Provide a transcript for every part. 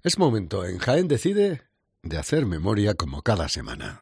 Es momento en Jaén Decide de hacer memoria como cada semana.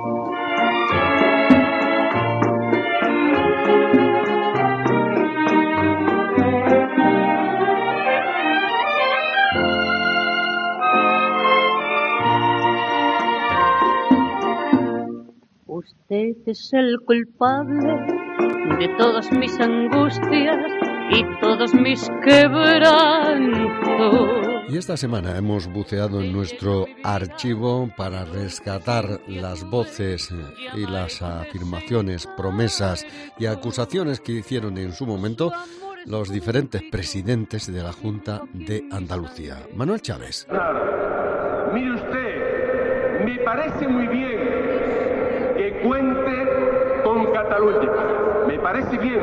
Usted es el culpable de todas mis angustias y todos mis quebrantos. Y esta semana hemos buceado en nuestro archivo para rescatar las voces y las afirmaciones, promesas y acusaciones que hicieron en su momento los diferentes presidentes de la Junta de Andalucía. Manuel Chávez. Mire usted, me parece muy bien que cuente con Cataluña. Me parece bien.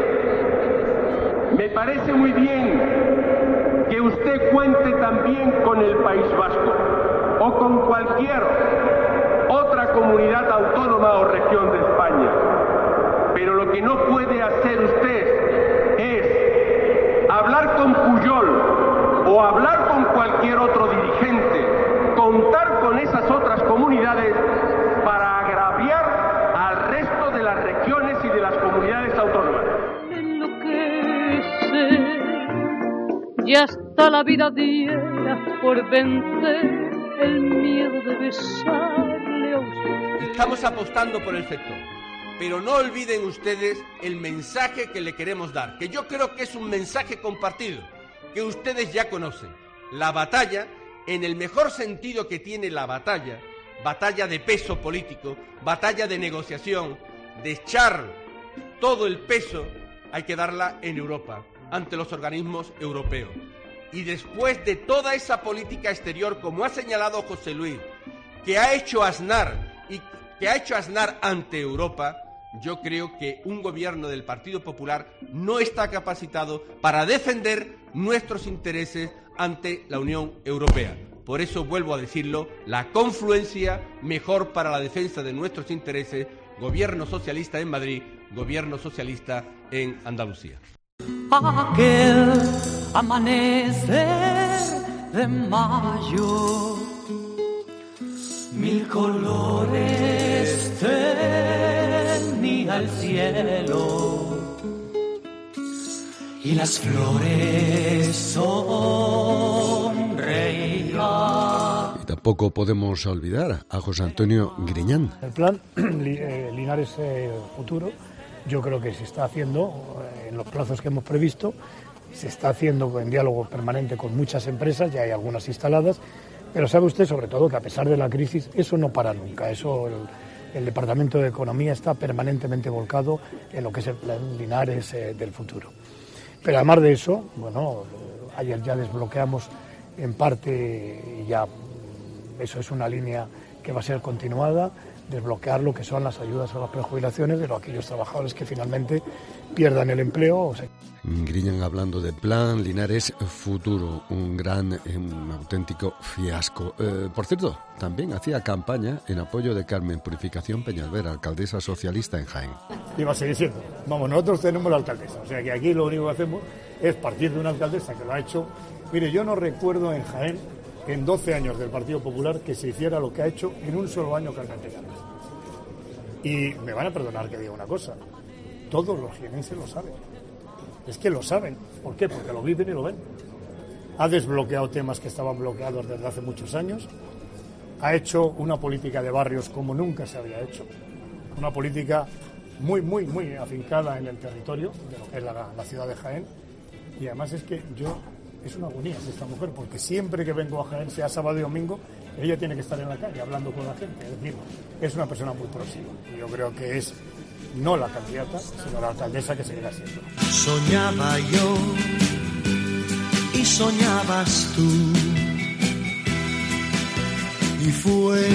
Me parece muy bien que usted cuente también con el País Vasco o con cualquier otra comunidad autónoma o región de España. Pero lo que no puede hacer usted es hablar con Pujol o hablar con cualquier otro dirigente, contar con esas otras comunidades para agraviar al resto de las regiones y de las comunidades autónomas. Ya está la vida diera por vencer el miedo de besarle a usted. Estamos apostando por el sector, pero no olviden ustedes el mensaje que le queremos dar, que yo creo que es un mensaje compartido, que ustedes ya conocen. La batalla, en el mejor sentido que tiene la batalla, batalla de peso político, batalla de negociación, de echar todo el peso, hay que darla en Europa, ante los organismos europeos. Y después de toda esa política exterior, como ha señalado José Luis, que ha hecho Aznar ante Europa, yo creo que un gobierno del Partido Popular no está capacitado para defender nuestros intereses ante la Unión Europea. Por eso vuelvo a decirlo, la confluencia mejor para la defensa de nuestros intereses, gobierno socialista en Madrid, gobierno socialista en Andalucía. Aquel amanecer de mayo, mil colores tenía el cielo y las flores sonreían. Y tampoco podemos olvidar a José Antonio Griñán. El plan Linares Futuro, yo creo que se está haciendo en los plazos que hemos previsto, se está haciendo en diálogo permanente con muchas empresas, ya hay algunas instaladas, pero sabe usted sobre todo que a pesar de la crisis eso no para nunca, eso el Departamento de Economía está permanentemente volcado en lo que es el plan Linares del Futuro. Pero además de eso, bueno, ayer ya desbloqueamos en parte, y ya eso es una línea que va a ser continuada, desbloquear lo que son las ayudas a las prejubilaciones de aquellos trabajadores que finalmente pierdan el empleo. Griñán hablando de plan Linares Futuro, un auténtico fiasco. Por cierto, también hacía campaña en apoyo de Carmen Purificación Peñalver, alcaldesa socialista en Jaén. Y va a seguir siendo. Vamos, nosotros tenemos la alcaldesa, o sea que aquí lo único que hacemos es partir de una alcaldesa que lo ha hecho. Mire, yo no recuerdo en Jaén, en 12 años del Partido Popular, que se hiciera lo que ha hecho en un solo año Carmen Peñalver. Y me van a perdonar que diga una cosa, todos los jienenses lo saben. Es que lo saben. ¿Por qué? Porque lo viven y lo ven. Ha desbloqueado temas que estaban bloqueados desde hace muchos años. Ha hecho una política de barrios como nunca se había hecho. Una política muy, muy, muy afincada en el territorio de lo que es la ciudad de Jaén. Y además es que es una agonía de esta mujer, porque siempre que vengo a Jaén, sea sábado y domingo, ella tiene que estar en la calle hablando con la gente. Es decir, es una persona muy próxima. Y yo creo que es no la candidata, sino la alcaldesa que seguirá siendo. Soñaba yo y soñabas tú, y fue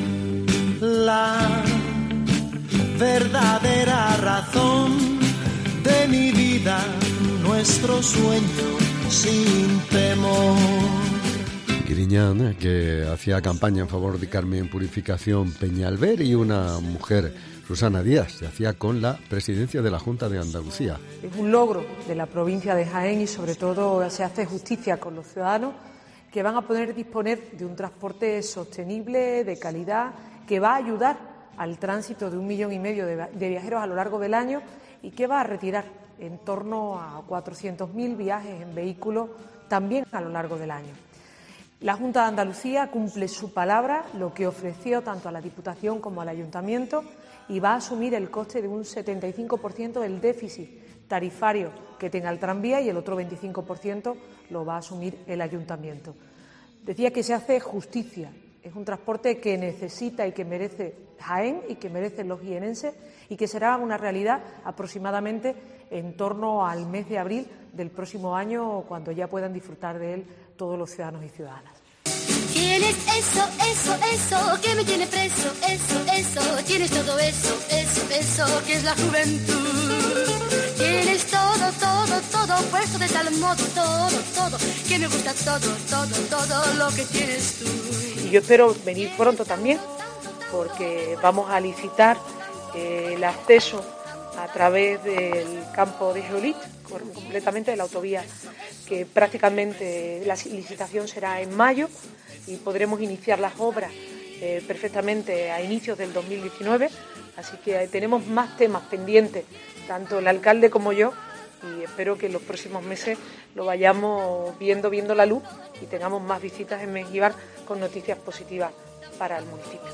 la verdadera razón de mi vida, nuestro sueño sin temor. Griñán, que hacía campaña en favor de Carmen Purificación Peñalver, y una mujer, Susana Díaz, se hacía con la presidencia de la Junta de Andalucía. Es un logro de la provincia de Jaén y sobre todo se hace justicia con los ciudadanos que van a poder disponer de un transporte sostenible, de calidad, que va a ayudar al tránsito de 1,5 millones de viajeros a lo largo del año y que va a retirar en torno a 400.000 viajes en vehículos también a lo largo del año. La Junta de Andalucía cumple su palabra, lo que ofreció tanto a la Diputación como al Ayuntamiento, y va a asumir el coste de un 75% del déficit tarifario que tenga el tranvía y el otro 25% lo va a asumir el Ayuntamiento. Decía que se hace justicia. Es un transporte que necesita y que merece Jaén y que merecen los jienenses y que será una realidad aproximadamente en torno al mes de abril del próximo año, cuando ya puedan disfrutar de él todos los ciudadanos y ciudadanas. Tienes eso, que me tiene preso, eso, tienes todo eso, que es la juventud. Tienes todo, puesto de tal modo, todo, que me gusta todo lo que tienes tú. Y yo espero venir pronto también, porque vamos a licitar el acceso a través del campo de Geolit, completamente de la autovía, que prácticamente la licitación será en mayo y podremos iniciar las obras perfectamente a inicios del 2019, así que tenemos más temas pendientes, tanto el alcalde como yo, y espero que en los próximos meses lo vayamos viendo la luz y tengamos más visitas en Mengíbar con noticias positivas para el municipio.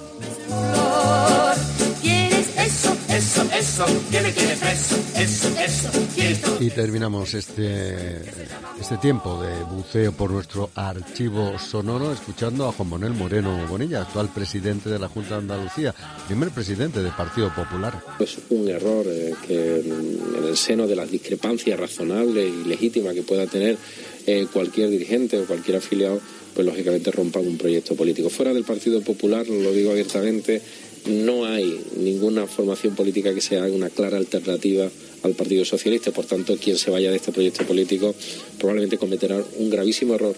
Eso, que me tiene preso, eso. Y terminamos este tiempo de buceo por nuestro archivo sonoro escuchando a Juan Manuel Moreno Bonilla, actual presidente de la Junta de Andalucía, primer presidente del Partido Popular. Es un error que en el seno de las discrepancias razonables y legítimas que pueda tener cualquier dirigente o cualquier afiliado, pues lógicamente rompan un proyecto político. Fuera del Partido Popular, lo digo abiertamente, no hay ninguna formación política que sea una clara alternativa al Partido Socialista. Por tanto, quien se vaya de este proyecto político probablemente cometerá un gravísimo error.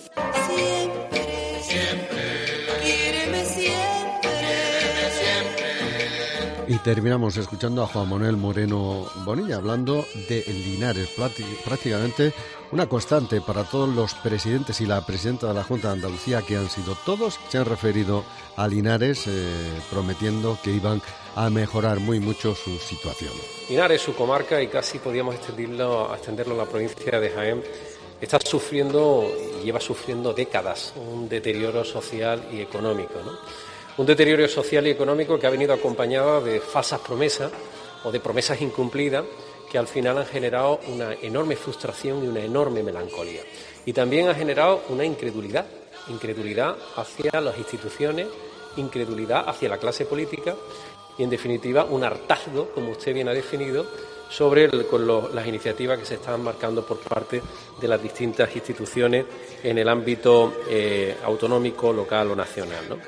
Y terminamos escuchando a Juan Manuel Moreno Bonilla hablando de Linares, prácticamente una constante para todos los presidentes y la presidenta de la Junta de Andalucía, que han sido todos, se han referido a Linares prometiendo que iban a mejorar muy mucho su situación. Linares, su comarca, y casi podríamos extenderlo a la provincia de Jaén, está sufriendo y lleva sufriendo décadas un deterioro social y económico, ¿no? Un deterioro social y económico que ha venido acompañado de falsas promesas o de promesas incumplidas que al final han generado una enorme frustración y una enorme melancolía. Y también ha generado una incredulidad hacia las instituciones, incredulidad hacia la clase política y, en definitiva, un hartazgo, como usted bien ha definido, sobre las iniciativas que se están marcando por parte de las distintas instituciones en el ámbito autonómico, local o nacional, ¿no?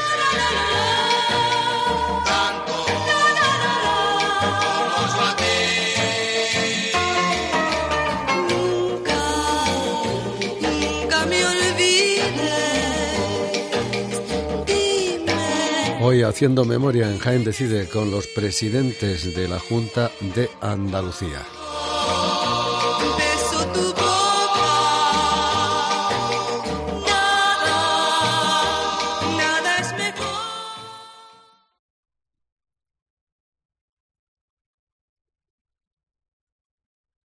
Hoy, haciendo memoria en Jaén Decide con los presidentes de la Junta de Andalucía.